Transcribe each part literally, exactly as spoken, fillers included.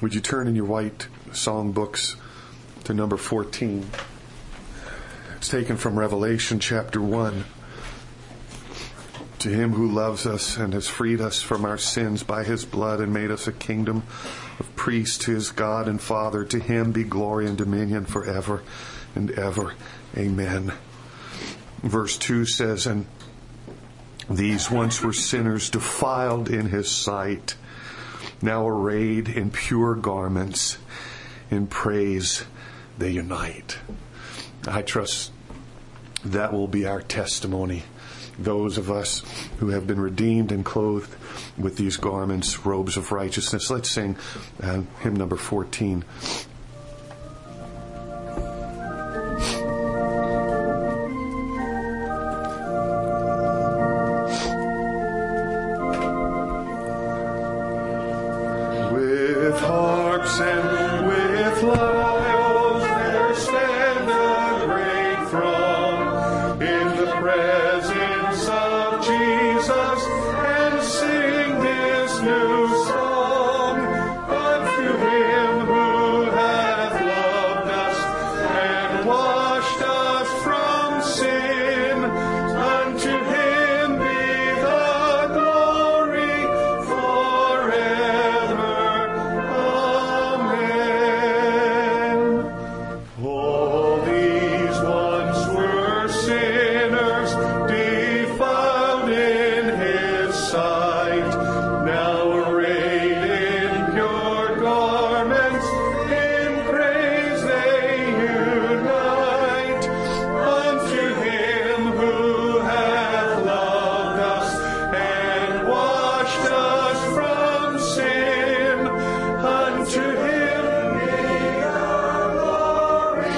Would you turn in your white song books to number fourteen? It's taken from Revelation chapter one. To him who loves us and has freed us from our sins by his blood and made us a kingdom of priests to his God and Father, to him be glory and dominion forever and ever. Amen. Verse two says, and these once were sinners defiled in his sight, now arrayed in pure garments, in praise they unite. I trust that will be our testimony. Those of us who have been redeemed and clothed with these garments, robes of righteousness. Let's sing uh, hymn number fourteen. With harps and with lyres there stand a great throng in the presence of Jesus, and sing this new song unto him who hath loved us and washed us from sin. Unto him be the glory forever. Amen. All these once were sinners, defiled in his sight, now arrayed in pure garments, in praise they unite. Unto him who hath loved us and washed us from sin, unto him be the glory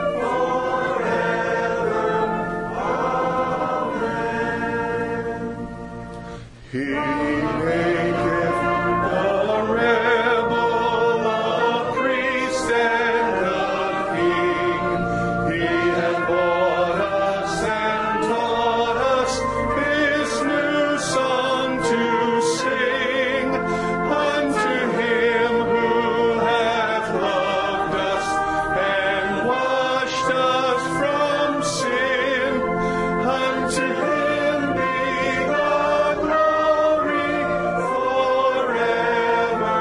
forever. Amen. He maketh the rebel a priest and a king. He hath bought us and taught us this new song to sing. Unto him who hath loved us and washed us from sin, unto him be the glory forever.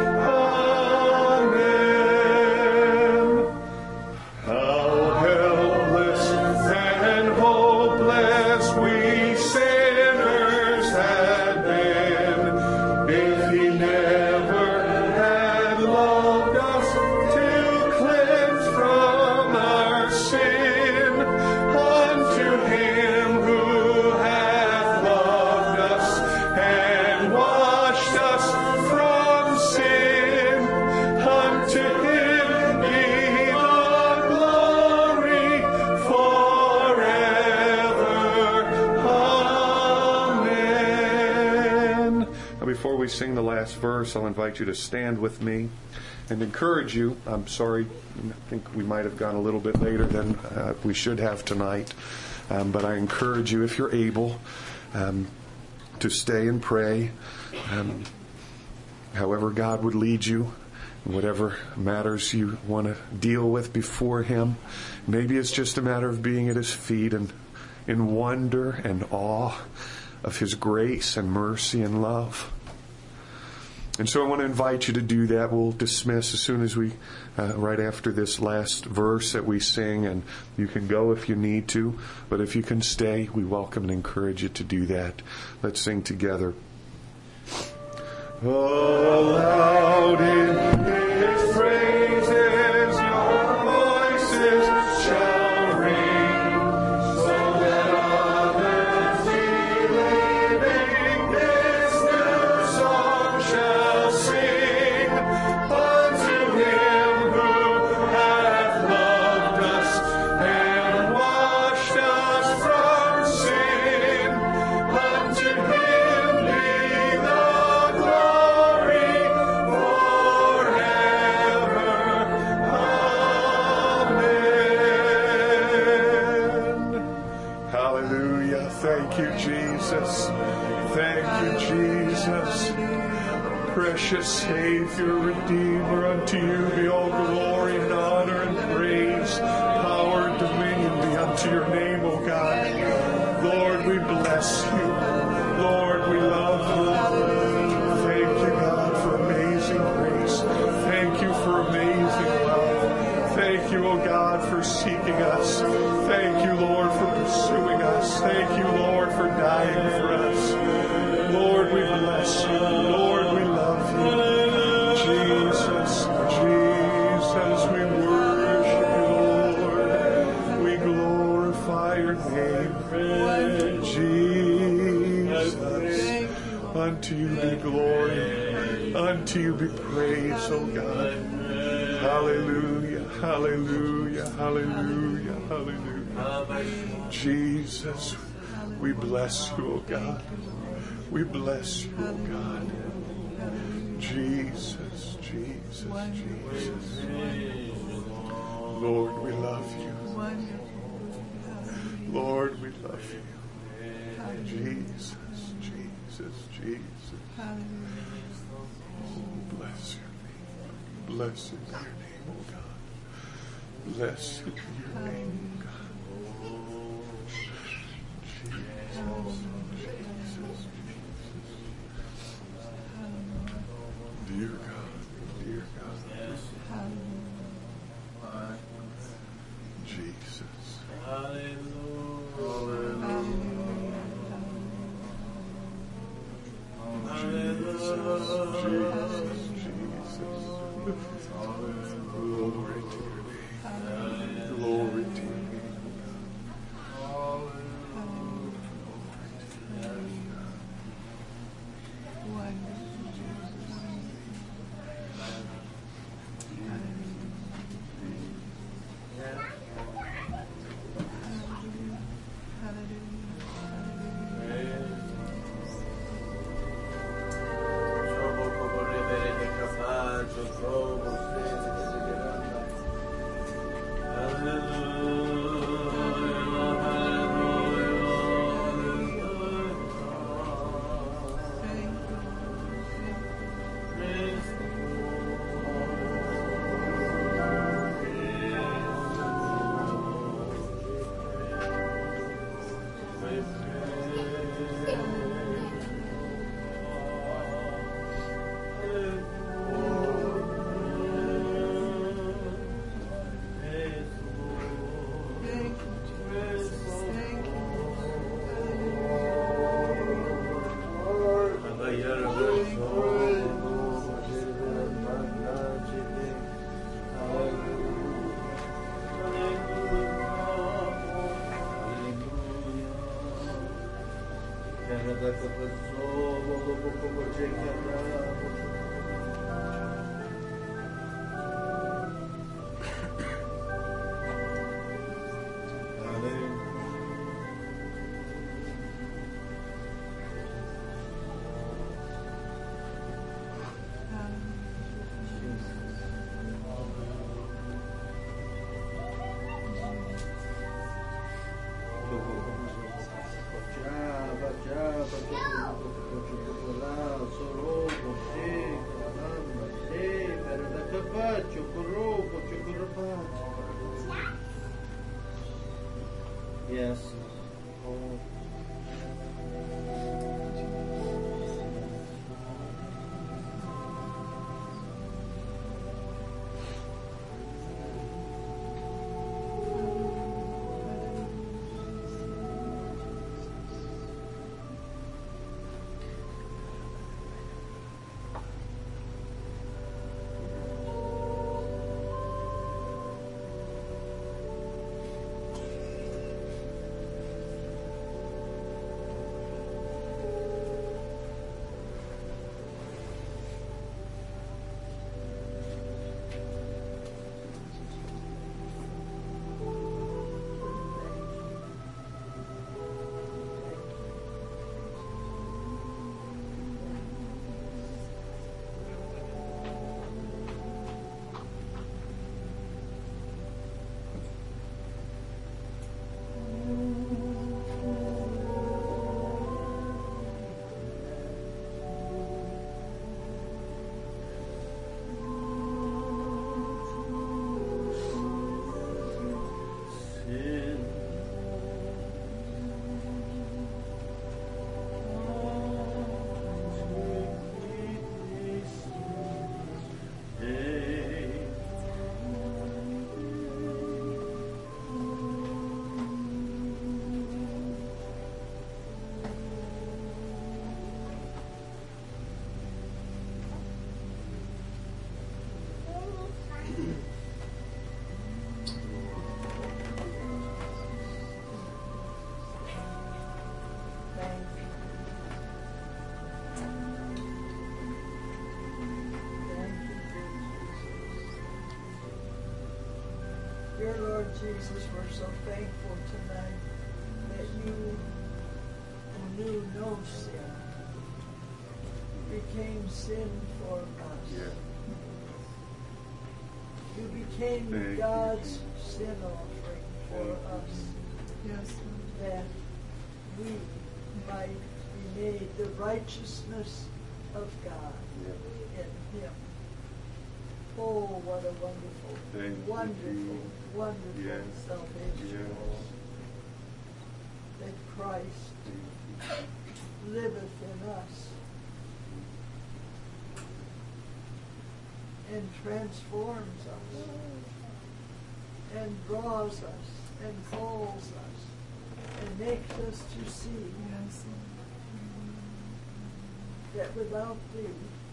Amen. How helpless and hopeless we sinners had been, if he never had loved us to cleanse from our sin. Unto him who hath loved us and washed us from sin, unto him be the glory forever. Amen. Now, before we sing the last verse, I'll invite you to stand with me and encourage you. I'm sorry, I think we might have gone a little bit later than uh, we should have tonight. Um, but I encourage you, if you're able, um, to stay and pray. Um, however God would lead you, whatever matters you want to deal with before him. Maybe it's just a matter of being at his feet and in wonder and awe of his grace and mercy and love. And so I want to invite you to do that. We'll dismiss as soon as we, uh, right after this last verse that we sing, and you can go if you need to, but if you can stay, we welcome and encourage you to do that. Let's sing together. Aloud in his praises your voices shall ring, so that others believing this new song shall sing. Unto him who hath loved us and washed us from sin, unto him be the glory Precious Savior, Redeemer, unto you be all glory and honor and praise, power and dominion be unto your name, O God. Lord, we bless you. Lord, we love you. Thank you, God, for amazing grace. Thank you for amazing love. Thank you, O God, for seeking us. Thank you, Lord, for pursuing us. Thank you, Lord, for dying for us. Lord, we bless you. Lord, we love you. Jesus, Jesus, we worship you, Lord. We glorify your name. Jesus, unto you be glory. Unto you be praise, O God. Hallelujah, hallelujah, hallelujah, hallelujah. Jesus, we bless you, O God. We bless you, O God. Jesus, Jesus, Jesus. Lord, we love you. Lord, we love you. Jesus, Jesus, Jesus. Oh, bless your name. Blessed be your name, O God. Blessed be your name, O God. Jesus, Jesus. Dear God, dear God, Jesus. Hallelujah. Jesus, Jesus, Jesus. Glory to your name. Glory to your name. Yes. Dear Lord Jesus, we're so thankful tonight that you, who knew no sin, became sin for us. Yeah. You became Thank God's you. sin offering for Thank us, Yes. that we might be made the righteousness of God Yeah. in Him. Oh, what a wonderful, Thank you, wonderful, Jesus. wonderful Yes. salvation Yes. that Christ liveth in us and transforms us and draws us and calls us and makes us to see Yes. that without thee